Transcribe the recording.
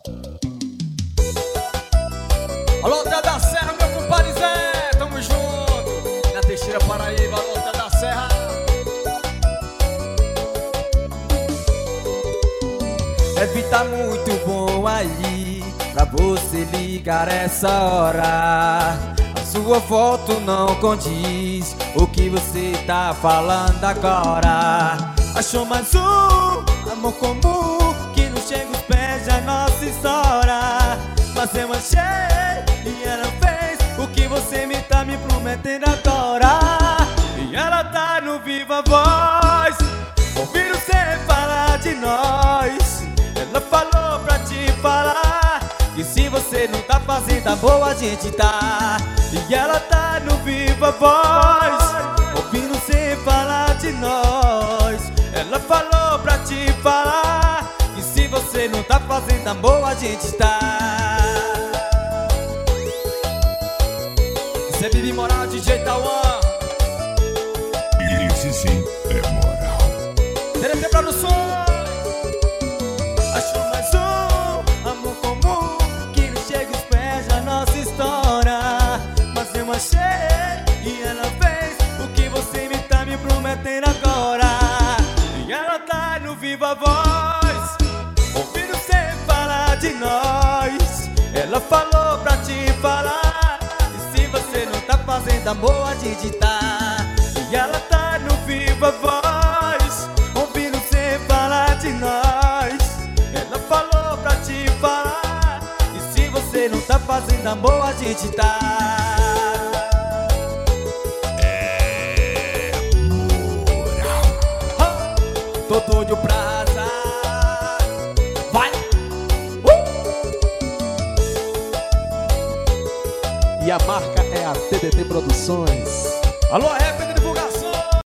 Alô, Té da Serra, meu compadre Zé, tamo junto. Na Teixeira, Paraíba, alô, Té da Serra. Deve tá muito bom aí pra você ligar essa hora. A sua foto não condiz o que você tá falando agora. Achou mais um amor comum que não chega aos pés da nossa história. Mas eu achei e ela fez o que você tá me prometendo agora. E ela tá no Viva Voz, ouvindo você falar de nós. Ela falou pra te falar que se você não tá fazendo amor, a gente tá. E ela tá no Viva Voz, ouvindo você falar de nós. Ela falou pra te falar que se você não tá fazendo amor, a gente tá. Isso é Bibi Moral, DJ Tauan. Esse sim é moral. TDT Produções. Achou mais um amor comum que não chega aos pés da nossa história. Mas eu achei e ela fez o que você tá me prometendo agora. E ela tá no Viva Voz, ouvindo você falar de nós. Ela falou pra te falar que se você não tá fazendo amor, a gente tá. E ela tá no Viva Voz, ouvindo você falar de nós. Ela falou pra te falar que se você não tá fazendo amor, a gente tá. É moral. Tô doido pra arrasar. Vai! E a marca é a TDT Produções. Alô, rap